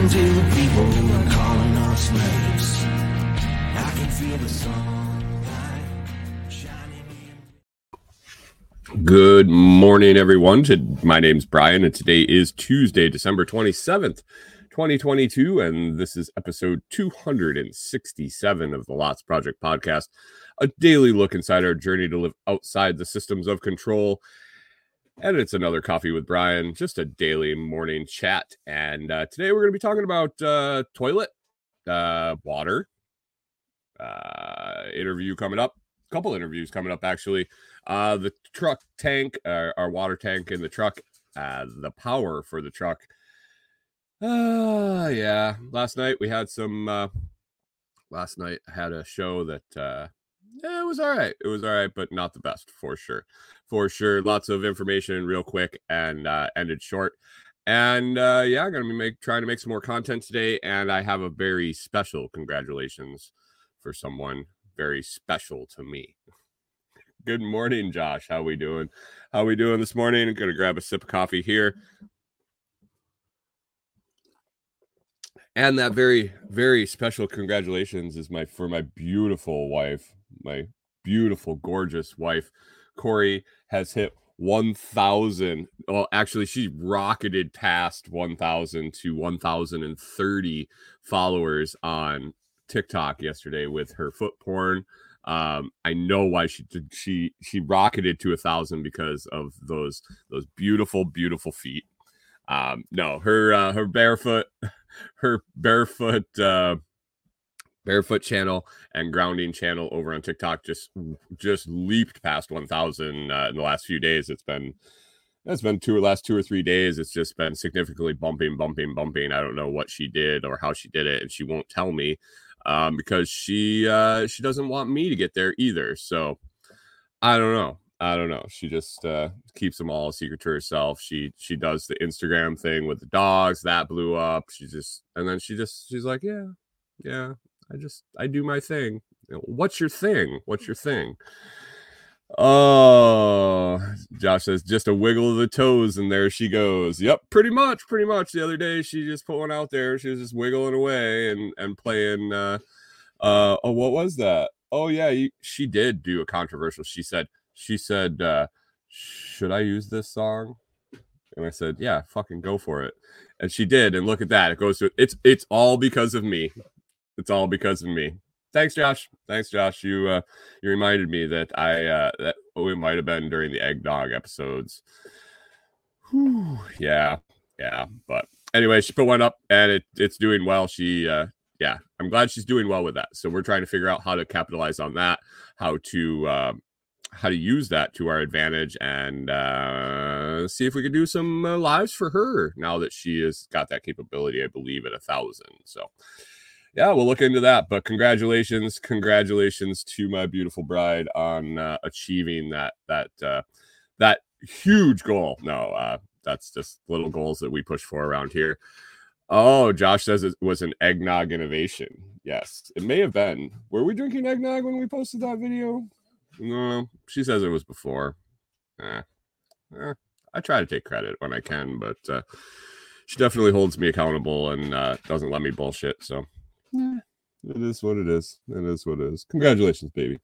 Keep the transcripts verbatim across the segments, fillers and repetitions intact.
listen to the people calling us slaves. I can feel the sunlight shining in. Good morning, everyone. My name's Brian, and today is Tuesday, December twenty-seventh, twenty twenty-two, and this is episode two hundred sixty-seven of the Lots Project podcast, a daily look inside our journey to live outside the systems of control. And it's another Coffee with Brian, just a daily morning chat. And uh, today we're going to be talking about uh, toilet, uh, water, uh, interview coming up, a couple interviews coming up, actually. Uh, the truck tank, uh, our water tank in the truck, uh, the power for the truck. Uh, yeah, last night we had some, uh, last night I had a show that, uh, yeah, it was all right. It was all right, but not the best for sure. For sure. Lots of information real quick and uh, ended short. And uh, yeah, I'm going to be make, trying to make some more content today. And I have a very special congratulations for someone very special to me. Good morning, Josh. How we doing? How we doing this morning? I'm going to grab a sip of coffee here. And that very, very special congratulations is my for my beautiful wife, my beautiful, gorgeous wife. Corey has hit one thousand. Well, actually, she rocketed past one thousand to one thousand thirty followers on TikTok yesterday with her foot porn. Um, I know why she did. She she rocketed to a thousand because of those those beautiful, beautiful feet. Um, no, her uh, her barefoot, her barefoot. Uh, barefoot channel and grounding channel over on TikTok just just leaped past one thousand uh, in the last few days. It's been it's been two or last two or three days. It's just been significantly bumping, bumping, bumping. I don't know what she did or how she did it, and she won't tell me um, because she uh, she doesn't want me to get there either. So I don't know. I don't know. She just uh, keeps them all a secret to herself. She she does the Instagram thing with the dogs that blew up. She just and then she just she's like, yeah, yeah. I just, I do my thing. What's your thing? What's your thing? Oh, Josh says, just a wiggle of the toes, and there she goes. Yep, pretty much, pretty much. The other day, she just put one out there. She was just wiggling away and, and playing. Uh, uh, oh, what was that? Oh, yeah, you, she did do a controversial. She said, she said, uh, should I use this song? And I said, yeah, fucking go for it. And she did. And look at that. It goes to, it's, it's all because of me. It's all because of me. Thanks, Josh. Thanks, Josh. You uh, you reminded me that I uh, that oh, it might have been during the eggnog episodes. Whew, yeah, yeah. But anyway, she put one up, and it it's doing well. She uh, yeah, I'm glad she's doing well with that. So we're trying to figure out how to capitalize on that, how to uh, how to use that to our advantage, and uh, see if we can do some uh, lives for her now that she has got that capability. I believe at a thousand. So. Yeah, we'll look into that. But congratulations, congratulations to my beautiful bride on uh, achieving that that uh, that huge goal. No, uh, that's just little goals that we push for around here. Oh, Josh says it was an eggnog innovation. Yes, it may have been. Were we drinking eggnog when we posted that video? No, she says it was before. Eh, eh, I try to take credit when I can, but uh, she definitely holds me accountable and uh, doesn't let me bullshit. So. Yeah, it is what it is. It is what it is. Congratulations, baby.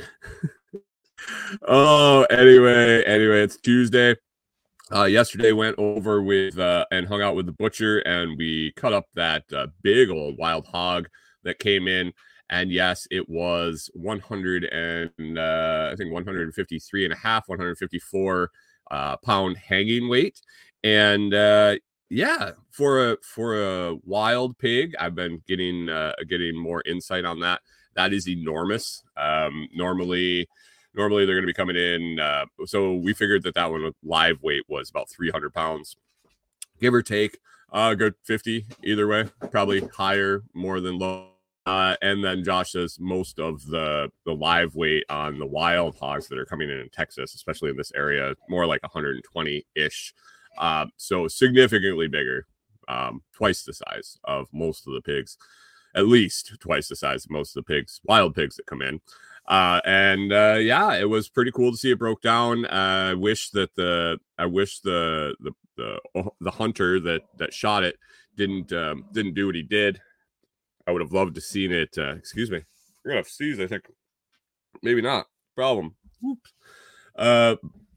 oh, anyway, anyway, it's Tuesday. Uh, yesterday went over with uh, and hung out with the butcher, and we cut up that uh, big old wild hog that came in. And yes, it was one hundred and uh, I think one fifty-three and a half, one fifty-four uh, pound hanging weight, and. Uh, Yeah, for a for a wild pig, I've been getting uh, getting more insight on that. That is enormous. Um, normally, normally they're going to be coming in. Uh, so we figured that that one live weight was about three hundred pounds, give or take. Uh, good fifty either way. Probably higher, more than low. Uh, and then Josh says most of the the live weight on the wild hogs that are coming in in Texas, especially in this area, more like one hundred twenty ish. Uh, so significantly bigger, um, twice the size of most of the pigs, at least twice the size of most of the pigs, wild pigs that come in. Uh, and uh, yeah, it was pretty cool to see it broke down. Uh, I wish that the I wish the the the, the hunter that that shot it didn't um, didn't do what he did. I would have loved to seen it. Uh, excuse me, you're gonna have to sneeze. I think maybe not. Problem. Whoops. Uh,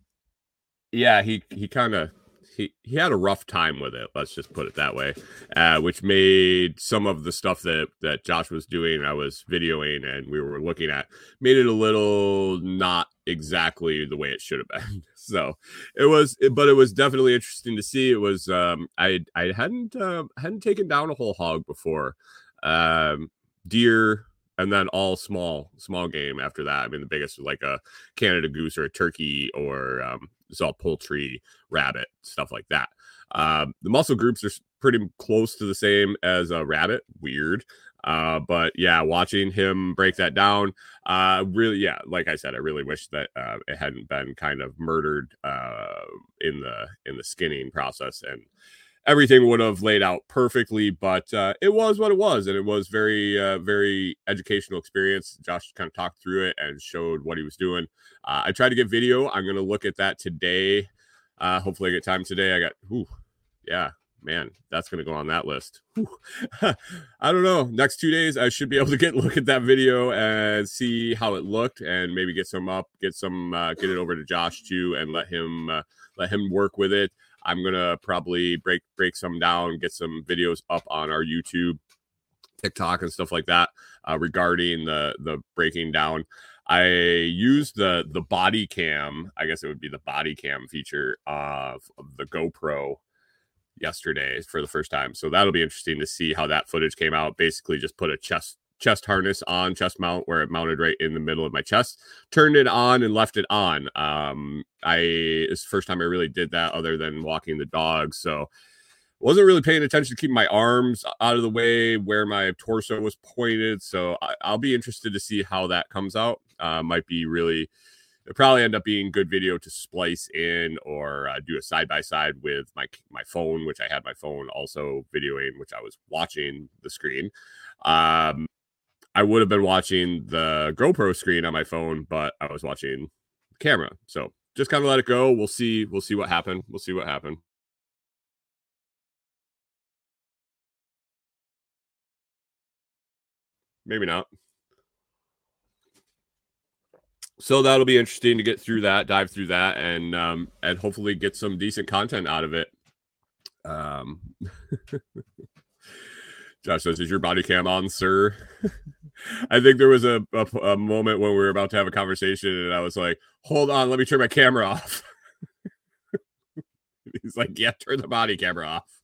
yeah, he he kind of he he had a rough time with it. Let's just put it that way, uh, which made some of the stuff that that Josh was doing, I was videoing and we were looking at, made it a little not exactly the way it should have been. So it was, but it was definitely interesting to see. It was um, I I hadn't uh, hadn't taken down a whole hog before, um, deer. And then all small, small game after that. I mean, the biggest was like a Canada goose or a turkey, or um, it's all poultry, rabbit, stuff like that. Um, the muscle groups are pretty close to the same as a rabbit. Weird. Uh, but yeah, watching him break that down, uh, really, yeah, like I said, I really wish that uh, it hadn't been kind of murdered uh, in the in the skinning process, and everything would have laid out perfectly, but uh, it was what it was, and it was very, uh, very educational experience. Josh kind of talked through it and showed what he was doing. Uh, I tried to get video. I'm going to look at that today. Uh, hopefully I get time today. I got, whew, yeah, man, that's going to go on that list. I don't know. Next two days, I should be able to get look at that video and see how it looked, and maybe get some up, get some, uh, get it over to Josh too, and let him, uh, let him work with it. I'm gonna probably break break some down, get some videos up on our YouTube, TikTok, and stuff like that uh, regarding the the breaking down. I used the the body cam. I guess it would be the body cam feature of, of the GoPro yesterday for the first time. So that'll be interesting to see how that footage came out. Basically, just put a chest chest harness on, chest mount, where it mounted right in the middle of my chest, turned it on and left it on. Um, I it's the first time I really did that other than walking the dog. So wasn't really paying attention to keeping my arms out of the way where my torso was pointed. So I, I'll be interested to see how that comes out. Uh, might be really, it'll probably end up being good video to splice in, or uh, do a side-by-side with my my phone, which I had my phone also videoing, which I was watching the screen. Um, I would have been watching the GoPro screen on my phone, but I was watching the camera. So just kind of let it go. We'll see. We'll see what happened. We'll see what happened. Maybe not. So that'll be interesting to get through that, dive through that, and um, and hopefully get some decent content out of it. Um, Josh says, "Is your body cam on, sir?" I think there was a, a, a moment when we were about to have a conversation, and I was like, "Hold on, let me turn my camera off." He's like, "Yeah, turn the body camera off."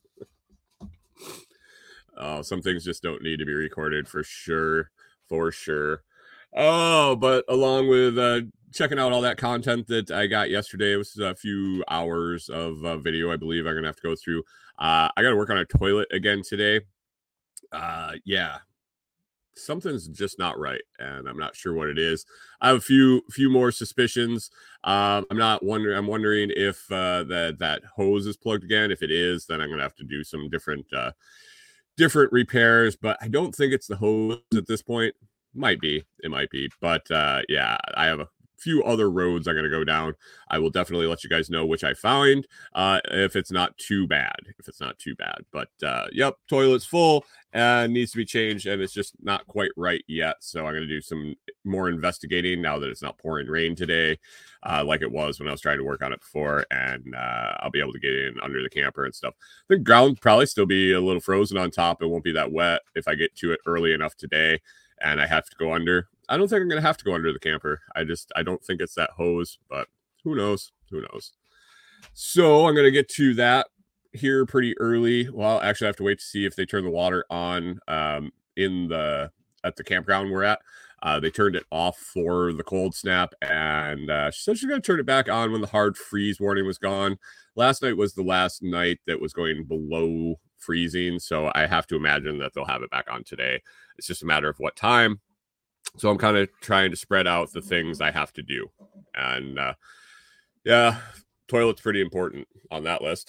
Oh, some things just don't need to be recorded for sure, for sure. Oh, but along with uh, checking out all that content that I got yesterday, it was a few hours of uh, video, I believe I'm going to have to go through. Uh, I got to work on a toilet again today. Uh, yeah, something's just not right, and I'm not sure what it is. I have a few few more suspicions. Um, I'm not wondering. I'm wondering if uh, that that hose is plugged again. If it is, then I'm going to have to do some different uh, different repairs. But I don't think it's the hose at this point. Might be, it might be, but uh, yeah, I have a few other roads I'm going to go down. I will definitely let you guys know which I find, uh, if it's not too bad, if it's not too bad, but uh, yep, toilet's full and needs to be changed, and it's just not quite right yet. So I'm going to do some more investigating now that it's not pouring rain today, uh, like it was when I was trying to work on it before, and uh, I'll be able to get in under the camper and stuff. The ground probably still be a little frozen on top. It won't be that wet if I get to it early enough today and I have to go under. I don't think I'm going to have to go under the camper. I just, I don't think it's that hose, but who knows? Who knows? So I'm going to get to that here pretty early. Well, actually I have to wait to see if they turn the water on um, in the, at the campground we're at. Uh, they turned it off for the cold snap, and uh, she said she's going to turn it back on when the hard freeze warning was gone. Last night was the last night that was going below freezing, so I have to imagine that they'll have it back on today. It's just a matter of what time. So I'm kind of trying to spread out the things I have to do. And uh, yeah, toilet's pretty important on that list.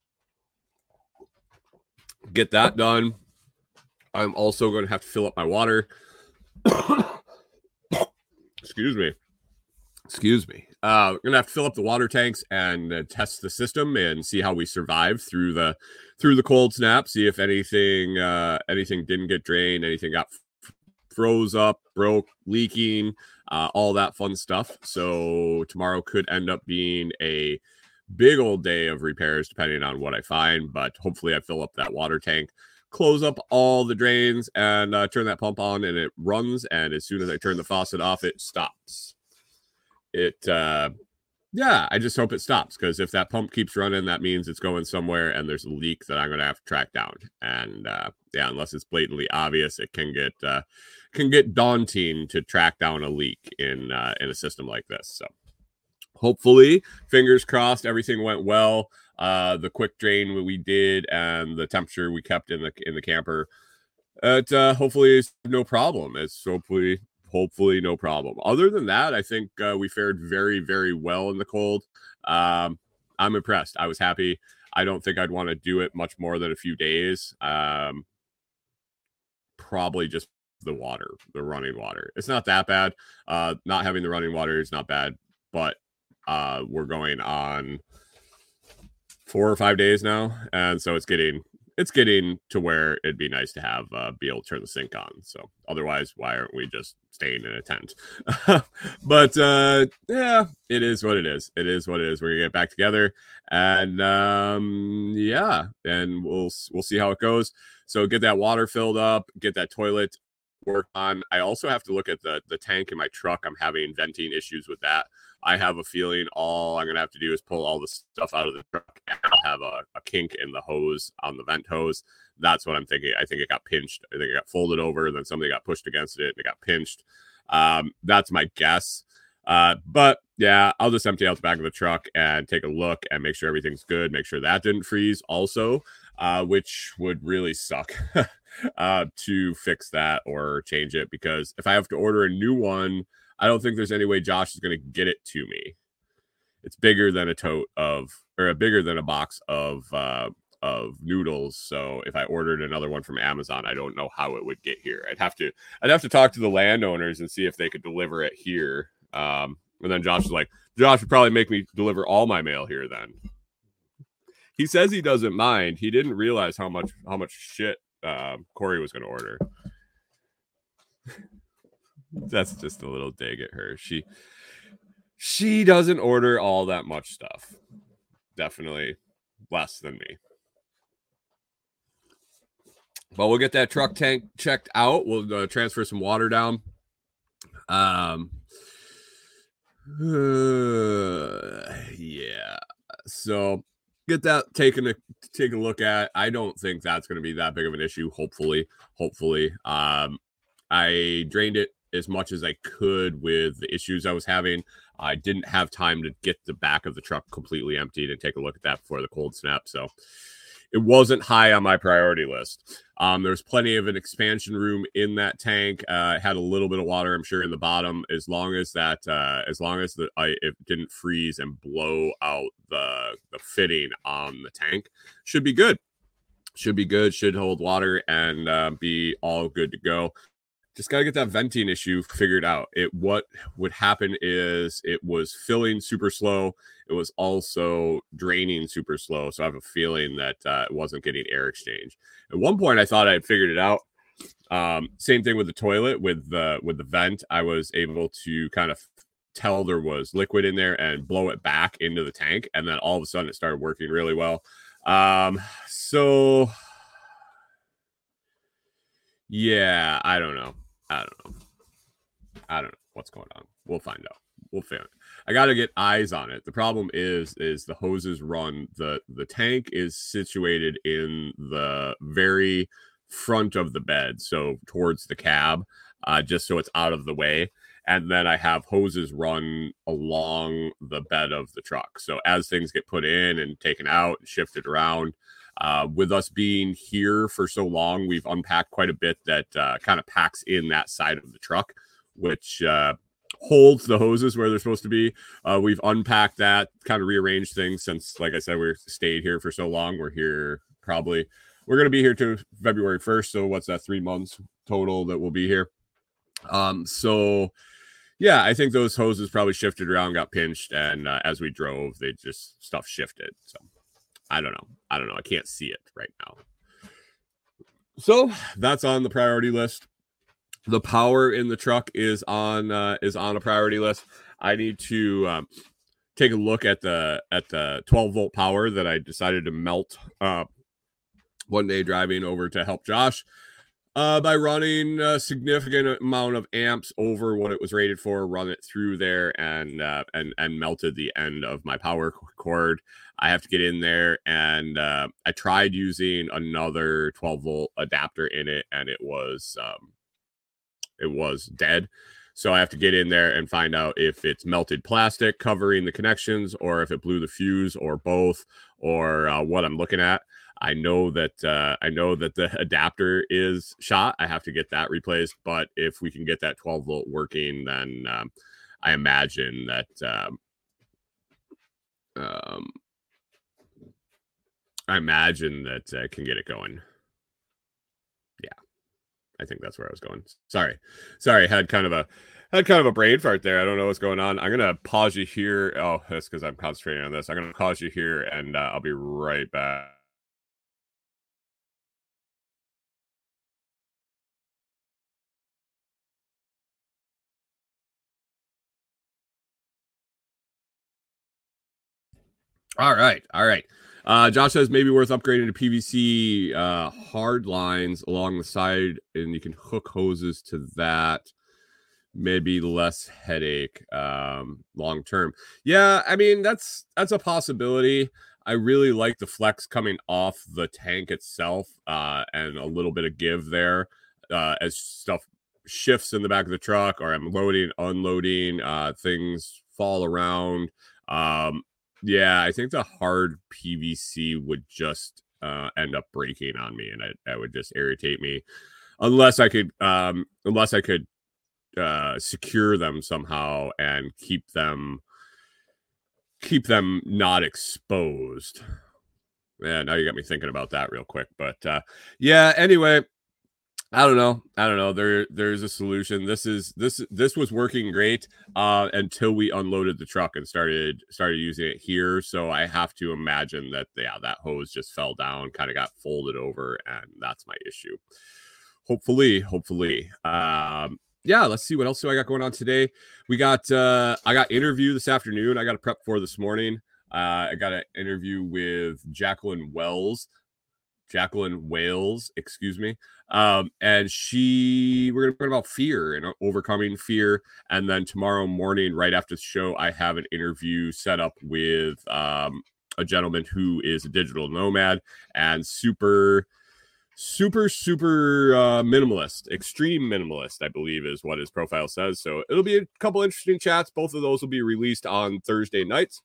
Get that done. I'm also going to have to fill up my water. excuse me. Excuse me. Uh, we're gonna have to fill up the water tanks and uh, test the system and see how we survive through the through the cold snap. See if anything uh, anything didn't get drained, anything got f- froze up, broke, leaking, uh, all that fun stuff. So tomorrow could end up being a big old day of repairs, depending on what I find. But hopefully, I fill up that water tank, close up all the drains, and uh, turn that pump on, and it runs. And as soon as I turn the faucet off, it stops. It uh yeah, I just hope it stops, because if that pump keeps running, that means it's going somewhere and there's a leak that I'm gonna have to track down. And uh yeah, unless it's blatantly obvious, it can get uh can get daunting to track down a leak in uh in a system like this. So hopefully, fingers crossed, everything went well. Uh the quick drain we did and the temperature we kept in the in the camper, it uh hopefully is no problem. It's hopefully hopefully no problem. Other than that, I think uh, we fared very, very well in the cold. Um, I'm impressed. I was happy. I don't think I'd want to do it much more than a few days. Um, probably just the water, the running water. It's not that bad. Uh, not having the running water is not bad, but uh, we're going on four or five days now, and so it's getting it's getting to where it'd be nice to have uh, be able to turn the sink on. So otherwise, why aren't we just staying in a tent? But uh, yeah, it is what it is. It is what it is. We're gonna get back together, and um, yeah, and we'll we'll see how it goes. So get that water filled up, get that toilet work on. I also have to look at the the tank in my truck. I'm having venting issues with that. I have a feeling all I'm going to have to do is pull all the stuff out of the truck, and I'll have a, a kink in the hose on the vent hose. That's what I'm thinking. I think it got pinched. I think it got folded over, and then something got pushed against it, and it got pinched. Um, that's my guess. Uh, but yeah, I'll just empty out the back of the truck and take a look and make sure everything's good. Make sure that didn't freeze also, uh, which would really suck uh, to fix that or change it, because if I have to order a new one, I don't think there's any way Josh is going to get it to me. It's bigger than a tote of, or bigger than a box of uh, of noodles. So if I ordered another one from Amazon, I don't know how it would get here. I'd have to, I'd have to talk to the landowners and see if they could deliver it here. Um, and then Josh was like, Josh would probably make me deliver all my mail here. Then he says he doesn't mind. He didn't realize how much how much shit uh, Corey was going to order. That's just a little dig at her. She she doesn't order all that much stuff. Definitely less than me. But we'll get that truck tank checked out. We'll uh, transfer some water down. Um. Uh, yeah. So get that taken a take a look at. I don't think that's going to be that big of an issue. Hopefully, hopefully. Um, I drained it as much as I could with the issues I was having. I didn't have time to get the back of the truck completely emptied and take a look at that before the cold snap. So it wasn't high on my priority list. Um, there's plenty of an expansion room in that tank. Uh, it had a little bit of water, I'm sure, in the bottom. As long as that, uh, as long as the I, it didn't freeze and blow out the the fitting on the tank, should be good. Should be good. Should hold water and uh, be all good to go. Just got to get that venting issue figured out. It what would happen is it was filling super slow. It was also draining super slow. So I have a feeling that uh, it wasn't getting air exchange. At one point, I thought I had figured it out. Um, same thing with the toilet, with the with the vent. I was able to kind of tell there was liquid in there and blow it back into the tank. And then all of a sudden it started working really well. Um, so yeah, I don't know. I don't know. I don't know what's going on. We'll find out. We'll find it. I got to get eyes on it. The problem is, is the hoses run. The, the tank is situated in the very front of the bed, so towards the cab, uh, just so it's out of the way. And then I have hoses run along the bed of the truck. So as things get put in and taken out and shifted around, Uh, with us being here for so long, we've unpacked quite a bit that uh, kind of packs in that side of the truck, which uh, holds the hoses where they're supposed to be. Uh, we've unpacked that, kind of rearranged things since, like I said, we've stayed here for so long. We're here probably, we're going to be here to February first. So what's that, three months total that we'll be here? Um, so yeah, I think those hoses probably shifted around, got pinched, and uh, as we drove, they just stuff shifted. So I don't know. I don't know. I can't see it right now. So that's on the priority list. The power in the truck is on uh, is on a priority list. I need to um, take a look at the at the twelve volt power that I decided to melt uh, one day driving over to help Josh uh, by running a significant amount of amps over what it was rated for. Run it through there and uh, and and melted the end of my power cord. I have to get in there, and uh, I tried using another twelve volt adapter in it, and it was um, it was dead. So I have to get in there and find out if it's melted plastic covering the connections, or if it blew the fuse, or both, or uh, what I'm looking at. I know that uh, I know that the adapter is shot. I have to get that replaced. But if we can get that twelve volt working, then um, I imagine that um, um, I imagine that I can get it going. Yeah, I think that's where I was going. Sorry, sorry, had kind of a had kind of a brain fart there. I don't know what's going on. I'm gonna pause you here. Oh, that's because I'm concentrating on this. I'm gonna pause you here, and uh, I'll be right back. All right, all right. Uh, Josh says maybe worth upgrading to P V C uh, hard lines along the side, and you can hook hoses to that. Maybe less headache um, long term. Yeah, I mean that's that's a possibility. I really like the flex coming off the tank itself, uh, and a little bit of give there uh, as stuff shifts in the back of the truck, or I'm loading, unloading, uh, things fall around. Um, yeah, I think the hard P V C would just uh, end up breaking on me, and that would just irritate me. Unless I could, um, unless I could uh, secure them somehow and keep them, keep them not exposed. Yeah, now you got me thinking about that real quick. But uh, yeah, anyway. I don't know. I don't know. There, there's a solution. This is this this was working great uh, until we unloaded the truck and started started using it here. So I have to imagine that yeah, that hose just fell down, kind of got folded over, and that's my issue. Hopefully, hopefully. Um, yeah, let's see what else do I got going on today. We got uh, I got interview this afternoon. I got a prep for this morning. Uh, I got an interview with Jacqueline Wells. Jacqueline Wales, excuse me. Um, and she, we're going to talk about fear and overcoming fear. And then tomorrow morning, right after the show, I have an interview set up with um, a gentleman who is a digital nomad and super, super, super uh, minimalist, extreme minimalist, I believe is what his profile says. So it'll be a couple interesting chats. Both of those will be released on Thursday nights.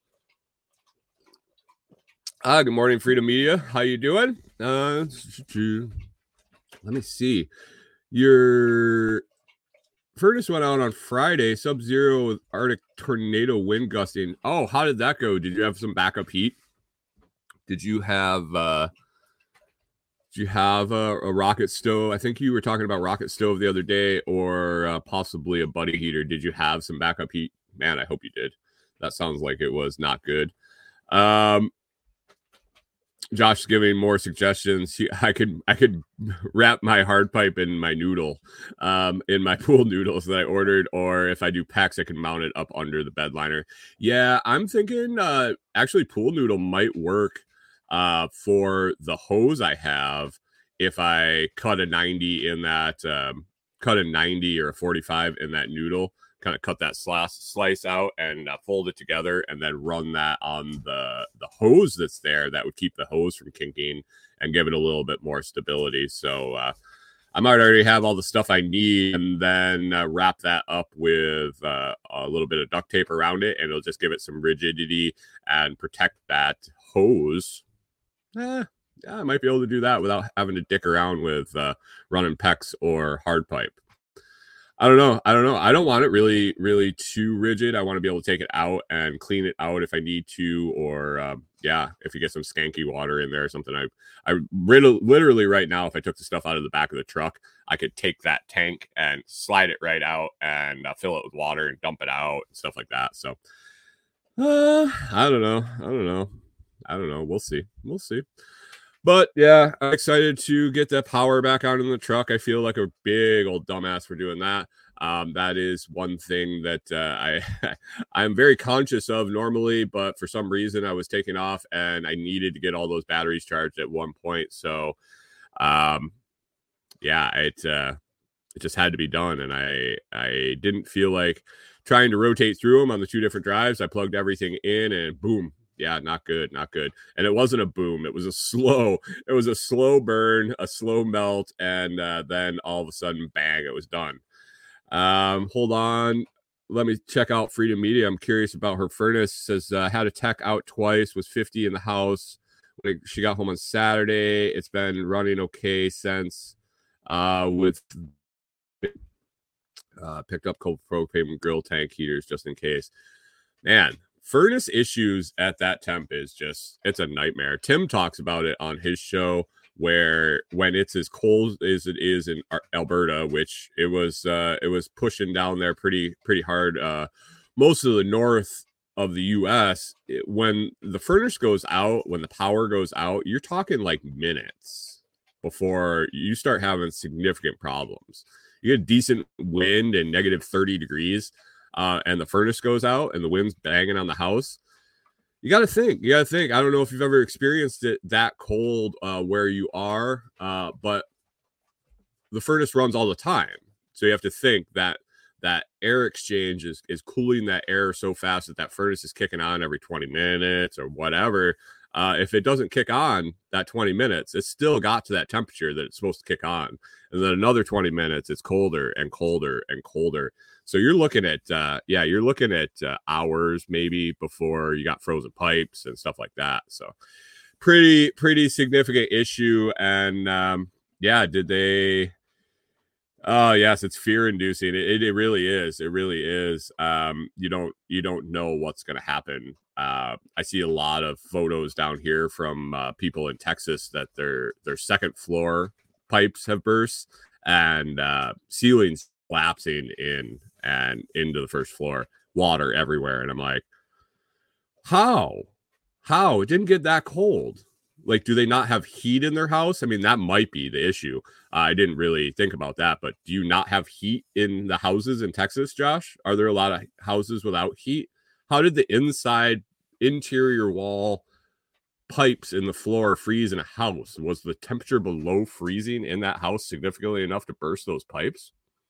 Ah, good morning, Freedom Media. How you doing? Uh, let me see. Your furnace went out on Friday. Sub-zero with Arctic tornado wind gusting. Oh, how did that go? Did you have some backup heat? Did you have uh, did you have a, a rocket stove? I think you were talking about rocket stove the other day, or uh, possibly a buddy heater. Did you have some backup heat? Man, I hope you did. That sounds like it was not good. Um. Josh giving more suggestions. I could I could wrap my hard pipe in my noodle, um, in my pool noodles that I ordered, or if I do packs, I can mount it up under the bed liner. Yeah, I'm thinking uh, actually pool noodle might work uh, for the hose I have if I cut a ninety in that, um, cut a ninety or a forty-five in that noodle. Kind of cut that slice slice out and uh, fold it together, and then run that on the the hose that's there. That would keep the hose from kinking and give it a little bit more stability. So uh, I might already have all the stuff I need, and then uh, wrap that up with uh, a little bit of duct tape around it, and it'll just give it some rigidity and protect that hose. Eh, yeah, I might be able to do that without having to dick around with uh, running PEX or hard pipe. I don't know. I don't know. I don't want it really, really too rigid. I want to be able to take it out and clean it out if I need to, or um, yeah, if you get some skanky water in there or something. I, I literally right now, if I took the stuff out of the back of the truck, I could take that tank and slide it right out and uh, fill it with water and dump it out and stuff like that. So, uh, I don't know. I don't know. I don't know. We'll see. We'll see. But yeah, I'm excited to get that power back out in the truck. I feel like a big old dumbass for doing that. Um, that is one thing that uh, I I'm very conscious of normally, but for some reason I was taking off and I needed to get all those batteries charged at one point. So, um, yeah, it uh, it just had to be done, and I I didn't feel like trying to rotate through them on the two different drives. I plugged everything in, and boom. Yeah, not good, not good. And it wasn't a boom. It was a slow, it was a slow burn, a slow melt. And uh, then all of a sudden, bang, it was done. Um, hold on. Let me check out Freedom Media. I'm curious about her furnace. It says, uh, had a tech out twice, was fifty in the house. When she got home on Saturday. It's been running okay since uh, with uh, picked up cold propane grill tank heaters just in case. Man. Furnace issues at that temp is just, it's a nightmare. Tim talks about it on his show where when it's as cold as it is in Alberta, which it was, uh, it was pushing down there pretty, pretty hard. Uh, most of the north of the U S, it, when the furnace goes out, when the power goes out, you're talking like minutes before you start having significant problems. You get decent wind and negative thirty degrees. Uh, and the furnace goes out and the wind's banging on the house, you got to think, you got to think. I don't know if you've ever experienced it that cold uh, where you are, uh, but the furnace runs all the time. So you have to think that that air exchange is, is cooling that air so fast that that furnace is kicking on every twenty minutes or whatever. Uh, if it doesn't kick on that twenty minutes, it's still got to that temperature that it's supposed to kick on. And then another twenty minutes, it's colder and colder and colder. So you're looking at, uh, yeah, you're looking at uh, hours maybe before you got frozen pipes and stuff like that. So pretty, pretty significant issue. And um, yeah, did they, oh yes, it's fear inducing. It, it, it really is. It really is. Um, you don't, you don't know what's going to happen. Uh, I see a lot of photos down here from uh, people in Texas that their, their second floor pipes have burst and uh, ceilings collapsing in and into the first floor, water everywhere. And I'm like, how, how it didn't get that cold? Like, do they not have heat in their house? I mean, that might be the issue. Uh, I didn't really think about that, but do you not have heat in the houses in Texas, Josh? Are there a lot of houses without heat? How did the inside interior wall pipes in the floor freeze in a house? Was the temperature below freezing in that house significantly enough to burst those pipes?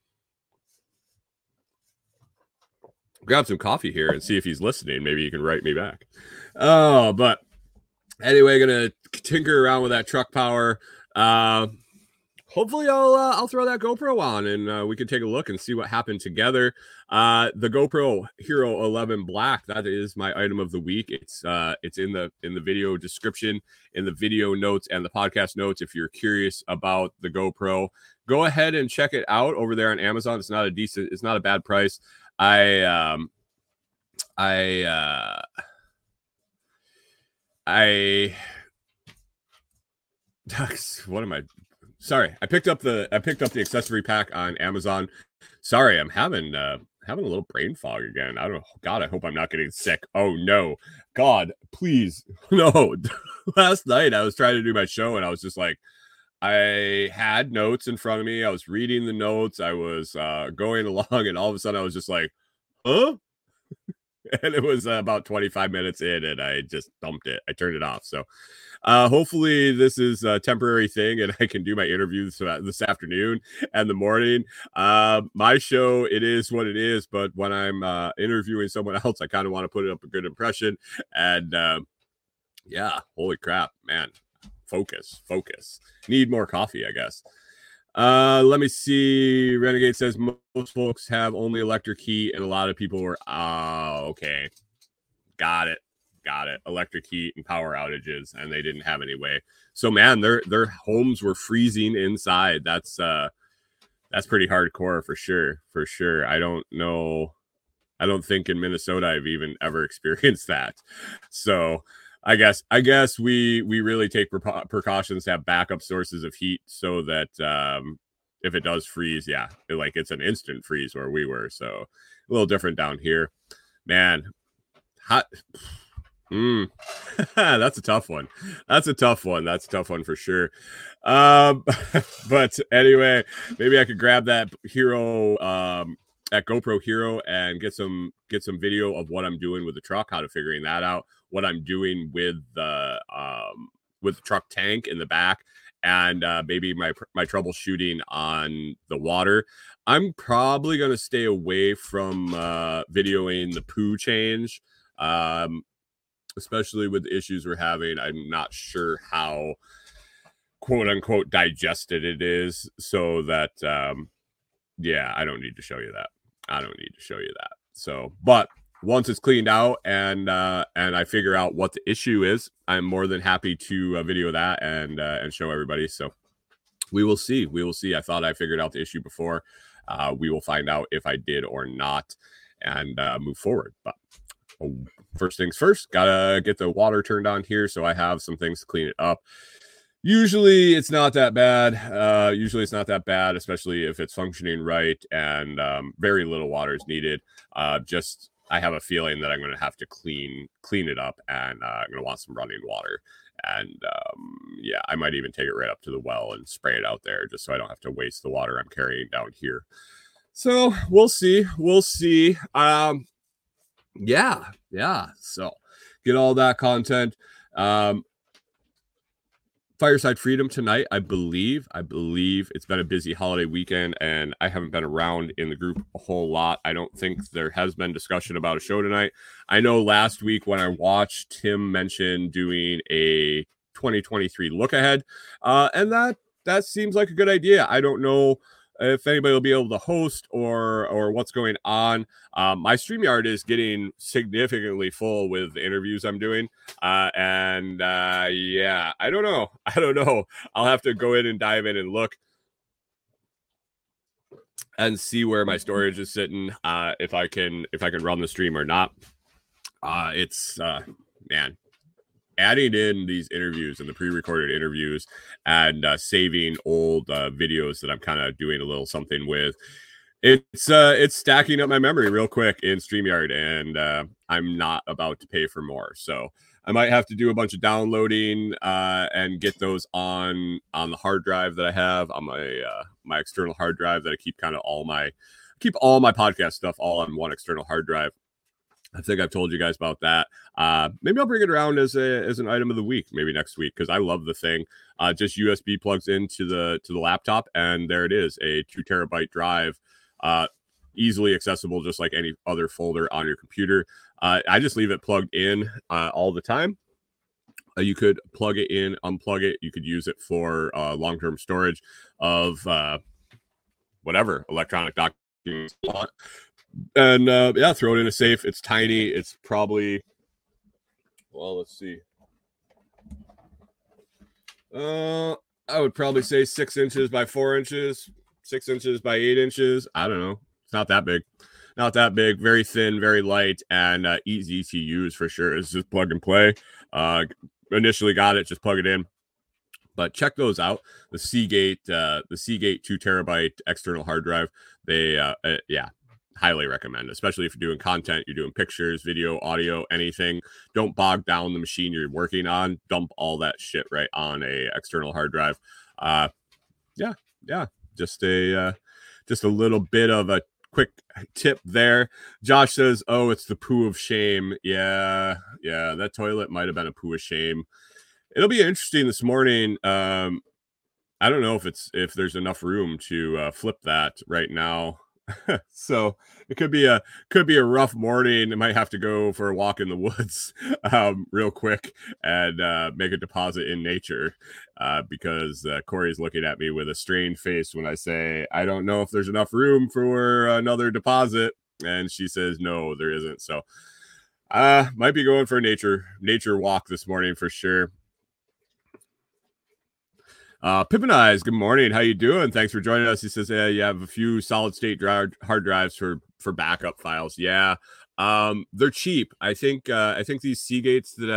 Grab some coffee here and see if he's listening. Maybe you can write me back. Oh, but anyway, gonna tinker around with that truck power. Uh, hopefully, I'll uh, I'll throw that GoPro on and uh, we can take a look and see what happened together. Uh, the GoPro Hero eleven Black, that is my item of the week. It's uh, it's in the in the video description, in the video notes, and the podcast notes. If you're curious about the GoPro, go ahead and check it out over there on Amazon. It's not a decent, it's not a bad price. I um, I uh, I what am I? Sorry, I picked up the I picked up the accessory pack on Amazon. Sorry, I'm having uh, having a little brain fog again. I don't know. God, I hope I'm not getting sick. Oh no, God, please no. Last night I was trying to do my show and I was just like, I had notes in front of me. I was reading the notes. I was uh, going along, and all of a sudden I was just like, huh? And it was uh, about twenty-five minutes in, and I just dumped it. I turned it off. So uh, hopefully this is a temporary thing, and I can do my interviews this afternoon and the morning. Uh, my show, it is what it is. But when I'm uh, interviewing someone else, I kind of want to put up a good impression. And uh, yeah, holy crap, man. Focus, focus. Need more coffee, I guess. Uh, let me see. Renegade says most folks have only electric heat, and a lot of people were, oh, okay. Got it. Got it. Electric heat and power outages, and they didn't have any way. So, man, their their homes were freezing inside. That's uh, That's pretty hardcore for sure. For sure. I don't know. I don't think in Minnesota I've even ever experienced that. So I guess I guess we we really take pre- precautions to have backup sources of heat so that um, if it does freeze, yeah, it, like it's an instant freeze where we were. So a little different down here, man. Hot. Mm. That's a tough one. That's a tough one. That's a tough one for sure. Um, but anyway, maybe I could grab that Hero, um, that GoPro Hero, and get some get some video of what I'm doing with the truck, how to figuring that out, what I'm doing with the um, with the truck tank in the back, and uh, maybe my my troubleshooting on the water. I'm probably gonna stay away from uh, videoing the poo change. Um, especially with the issues we're having. I'm not sure how quote unquote digested it is. So that, um, yeah, I don't need to show you that. I don't need to show you that. So, but once it's cleaned out and, uh, and I figure out what the issue is, I'm more than happy to uh, video that and, uh, and show everybody. So we will see. We will see. I thought I figured out the issue before. Uh, we will find out if I did or not and uh, move forward. But first things first, gotta get the water turned on here so I have some things to clean it up. Usually it's not that bad. Uh, usually it's not that bad, especially if it's functioning right and um, very little water is needed. Uh, just I have a feeling that I'm going to have to clean clean it up, and uh, I'm going to want some running water. And um, yeah, I might even take it right up to the well and spray it out there just so I don't have to waste the water I'm carrying down here. So we'll see. We'll see. Um, yeah, yeah. So get all that content. Um, Fireside Freedom tonight, I believe. I believe it's been a busy holiday weekend, and I haven't been around in the group a whole lot. I don't think there has been discussion about a show tonight. I know last week when I watched Tim mention doing a twenty twenty-three look ahead, uh, and that that seems like a good idea. I don't know if anybody will be able to host or or what's going on. Um, my StreamYard is getting significantly full with the interviews I'm doing. Uh, and uh, yeah, I don't know. I don't know. I'll have to go in and dive in and look and see where my storage is sitting. Uh, if I can, if I can run the stream or not. Uh, it's uh, man, adding in these interviews and the pre-recorded interviews and uh, saving old uh, videos that I'm kind of doing a little something with. It's uh, it's stacking up my memory real quick in StreamYard, and uh, I'm not about to pay for more. So I might have to do a bunch of downloading uh, and get those on on the hard drive that I have on my uh, my external hard drive that I keep kind of all my keep all my podcast stuff all on one external hard drive. I think I've told you guys about that. Uh, maybe I'll bring it around as a as an item of the week, maybe next week, because I love the thing. Uh, just U S B plugs into the to the laptop, and there it is, a two terabyte drive, uh, easily accessible, just like any other folder on your computer. Uh, I just leave it plugged in uh, all the time. Uh, you could plug it in, unplug it. You could use it for uh, long term storage of uh, whatever electronic documents you want. And uh, yeah, throw it in a safe. It's tiny. It's probably, well, let's see. Uh, I would probably say six inches by four inches, six inches by eight inches. I don't know. It's not that big. Not that big. Very thin, very light, and uh, easy to use for sure. It's just plug and play. Uh, initially got it, just plug it in. But check those out. The Seagate, uh, the Seagate two terabyte external hard drive. They, uh, uh, yeah. Highly recommend, especially if you're doing content, you're doing pictures, video, audio, anything. Don't bog down the machine you're working on. Dump all that shit right on a external hard drive. Uh, yeah, yeah. Just a uh, just a little bit of a quick tip there. Josh says, "Oh, it's the poo of shame." Yeah, yeah. That toilet might have been a poo of shame. It'll be interesting this morning. Um, I don't know if it's if there's enough room to uh, flip that right now. So it could be a could be a rough morning. I might have to go for a walk in the woods um, real quick and uh, make a deposit in nature uh, because uh, Corey's looking at me with a strained face when I say I don't know if there's enough room for another deposit, and she says no, there isn't. So uh might be going for a nature nature walk this morning for sure. Uh, Pippin Eyes, good morning. How you doing? Thanks for joining us. He says, yeah, you have a few solid state dri- hard drives for for backup files. Yeah, um, they're cheap. I think uh, I think these Seagates that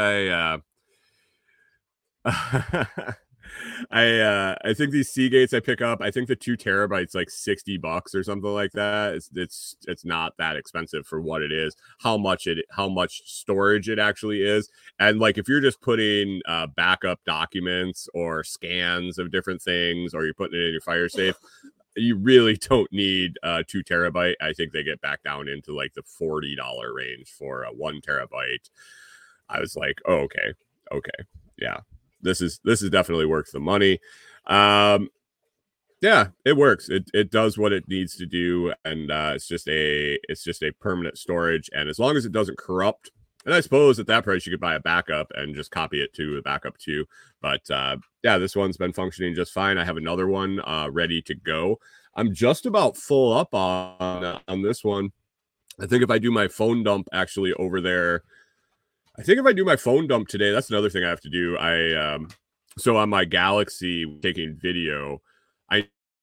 I uh, I uh, I think these Seagates I pick up. I think the two terabytes like sixty bucks or something like that. It's it's it's not that expensive for what it is. How much it how much storage it actually is. And like if you're just putting uh, backup documents or scans of different things, or you're putting it in your fire safe, you really don't need uh, two terabyte. I think they get back down into like the forty dollar range for a one terabyte. I was like, oh, okay, okay, yeah. This is this is definitely worth the money. Um, yeah, it works. It it does what it needs to do, and uh, it's just a it's just a permanent storage. And as long as it doesn't corrupt, and I suppose at that price you could buy a backup and just copy it to a backup too. But uh, yeah, this one's been functioning just fine. I have another one uh, ready to go. I'm just about full up on on this one. I think if I do my phone dump actually over there. I think if I do my phone dump today, that's another thing I have to do. I um so on my Galaxy taking video, I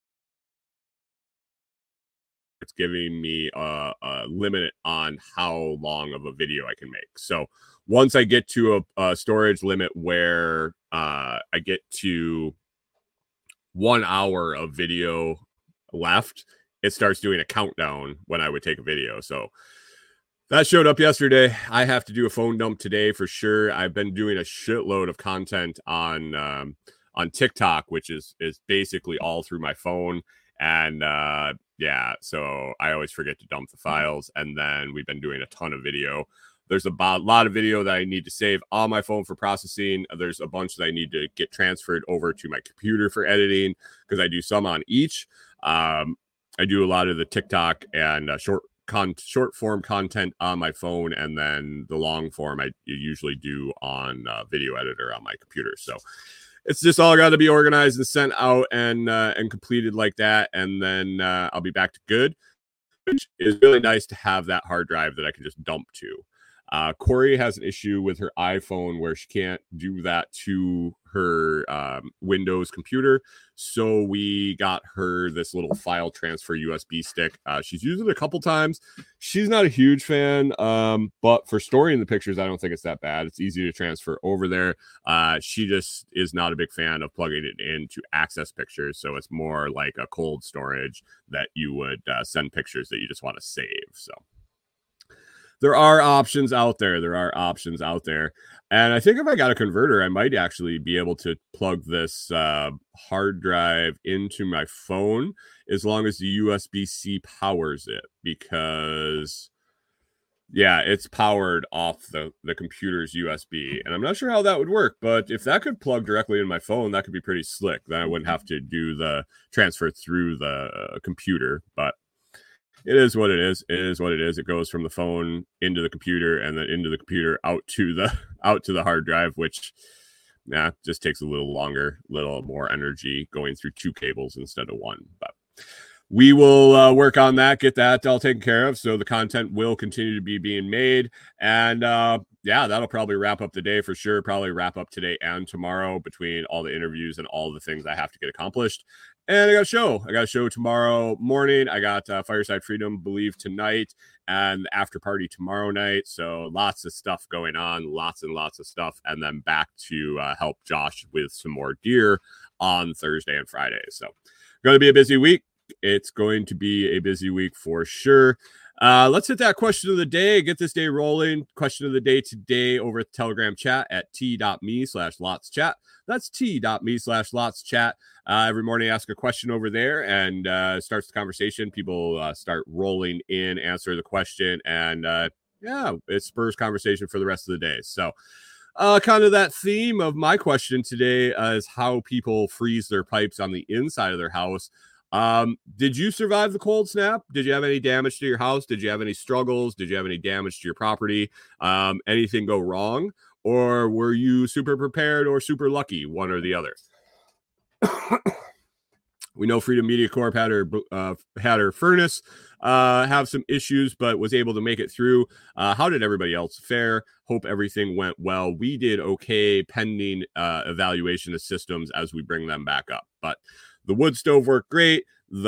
it's giving me a, a limit on how long of a video I can make. So once I get to a, a storage limit where uh I get to one hour of video left, it starts doing a countdown when I would take a video. So that showed up yesterday. I have to do a phone dump today for sure. I've been doing a shitload of content on um, on TikTok, which is is basically all through my phone. And uh, yeah, so I always forget to dump the files. And then we've been doing a ton of video. There's a bo- lot of video that I need to save on my phone for processing. There's a bunch that I need to get transferred over to my computer for editing because I do some on each. Um, I do a lot of the TikTok and uh, short Con- short form content on my phone, and then the long form I usually do on uh, video editor on my computer. So it's just all got to be organized and sent out and uh, and completed like that, and then uh, I'll be back to good, which is really nice to have that hard drive that I can just dump to. Uh, Corey has an issue with her iPhone where she can't do that to her um, Windows computer. So we got her this little file transfer U S B stick. Uh, she's used it a couple times. She's not a huge fan, um, but for storing the pictures, I don't think it's that bad. It's easy to transfer over there. Uh, she just is not a big fan of plugging it in to access pictures. So it's more like a cold storage that you would uh, send pictures that you just want to save. So there are options out there. There are options out there. And I think if I got a converter, I might actually be able to plug this uh, hard drive into my phone as long as the U S B C powers it, because yeah, it's powered off the, the computer's U S B. And I'm not sure how that would work, but if that could plug directly in my phone, that could be pretty slick. Then I wouldn't have to do the transfer through the uh, computer, but it is what it is. It is what it is. It goes from the phone into the computer and then into the computer out to the out to the hard drive, which yeah, just takes a little longer, little more energy going through two cables instead of one. But we will uh, work on that, get that all taken care of. So the content will continue to be being made. And uh, yeah, that'll probably wrap up the day for sure. Probably wrap up today and tomorrow between all the interviews and all the things I have to get accomplished. And I got a show. I got a show tomorrow morning. I got uh, Fireside Freedom, Believe tonight, and after party tomorrow night. So lots of stuff going on, lots and lots of stuff. And then back to uh, help Josh with some more deer on Thursday and Friday. So going to be a busy week. It's going to be a busy week for sure. Uh, let's hit that question of the day. Get this day rolling. Question of the day today over at the Telegram chat at t.me slash lots chat. That's t.me slash lots chat. Uh, every morning, ask a question over there and uh, starts the conversation. People uh, start rolling in, answer the question, and uh, yeah, it spurs conversation for the rest of the day. So uh, kind of that theme of my question today uh, is how people freeze their pipes on the inside of their house. Um, did you survive the cold snap? Did you have any damage to your house? Did you have any struggles? Did you have any damage to your property? Um, anything go wrong? Or were you super prepared or super lucky, one or the other? We know Freedom Media Corp had her uh, had her furnace uh, have some issues, but was able to make it through. Uh, how did everybody else fare? Hope everything went well. We did okay, pending uh, evaluation of systems as we bring them back up. But the wood stove worked great.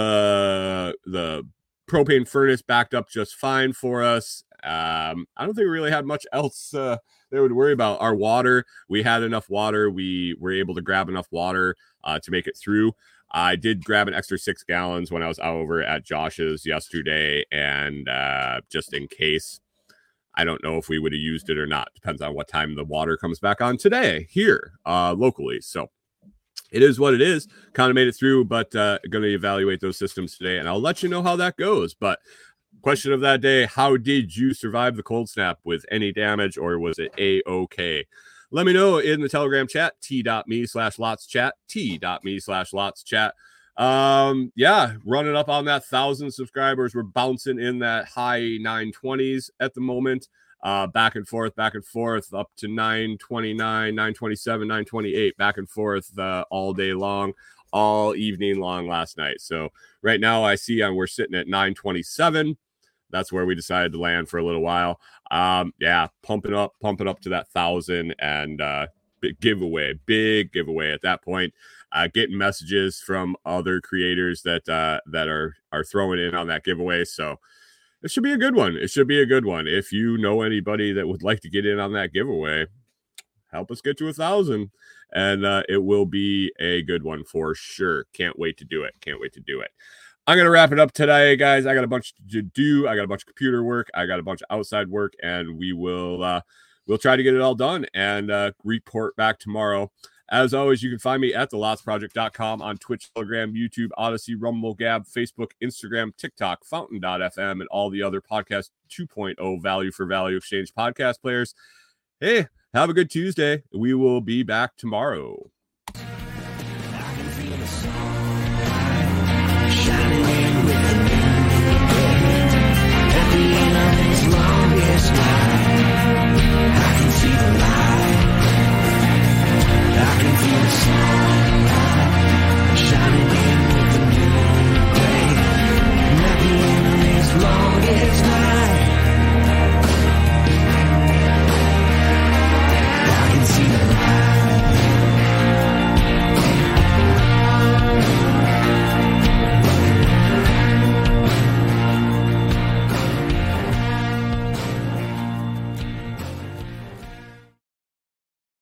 The the propane furnace backed up just fine for us. Um, I don't think we really had much else uh, they would worry about. Our water, we had enough water. We were able to grab enough water uh, to make it through. I did grab an extra six gallons when I was out over at Josh's yesterday, and uh, just in case. I don't know if we would have used it or not. Depends on what time the water comes back on today here uh, locally. So it is what it is. Kind of made it through, but uh, going to evaluate those systems today, and I'll let you know how that goes. But question of that day, how did you survive the cold snap with any damage, or was it A-okay? Let me know in the Telegram chat, t.me slash lots chat, t.me slash lots chat. Um, yeah, running up on that thousand subscribers. We're bouncing in that high nine twenties at the moment. Uh, back and forth, back and forth, up to nine twenty-nine, nine twenty-seven, nine twenty-eight, back and forth uh, all day long, all evening long last night. So right now I see uh, we're sitting at nine twenty-seven. That's where we decided to land for a little while. Um, yeah, pumping up, pumping up to that thousand, and uh, big giveaway, big giveaway at that point. Uh, getting messages from other creators that uh, that are are throwing in on that giveaway. So it should be a good one. It should be a good one. If you know anybody that would like to get in on that giveaway, help us get to a thousand, and uh, it will be a good one for sure. Can't wait to do it. Can't wait to do it. I'm going to wrap it up today, guys. I got a bunch to do. I got a bunch of computer work. I got a bunch of outside work, and we will uh, we'll try to get it all done and uh, report back tomorrow. As always, you can find me at the lots project dot com on Twitch, Telegram, YouTube, Odyssey, Rumble, Gab, Facebook, Instagram, TikTok, Fountain dot f m, and all the other podcast two point oh value for value exchange podcast players. Hey, have a good Tuesday. We will be back tomorrow.